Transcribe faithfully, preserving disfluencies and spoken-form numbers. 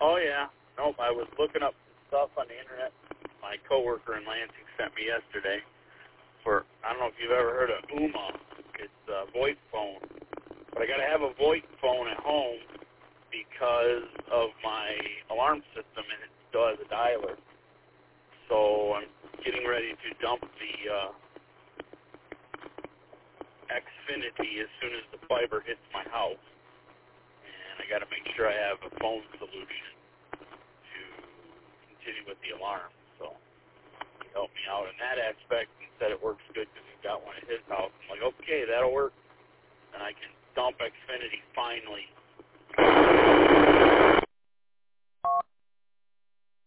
Oh, yeah. Nope, I was looking up stuff on the internet. My coworker in Lansing sent me yesterday for, I don't know if you've ever heard of Ooma. It's a VoIP phone. But I got to have a VoIP phone at home because of my alarm system, and it still has a dialer. So I'm getting ready to dump the uh, Xfinity as soon as the fiber hits my house. And I got to make sure I have a phone solution to continue with the alarm. So he helped me out in that aspect and said it works good because he's got one at his house. I'm like, okay, that'll work. And I can dump Xfinity finally.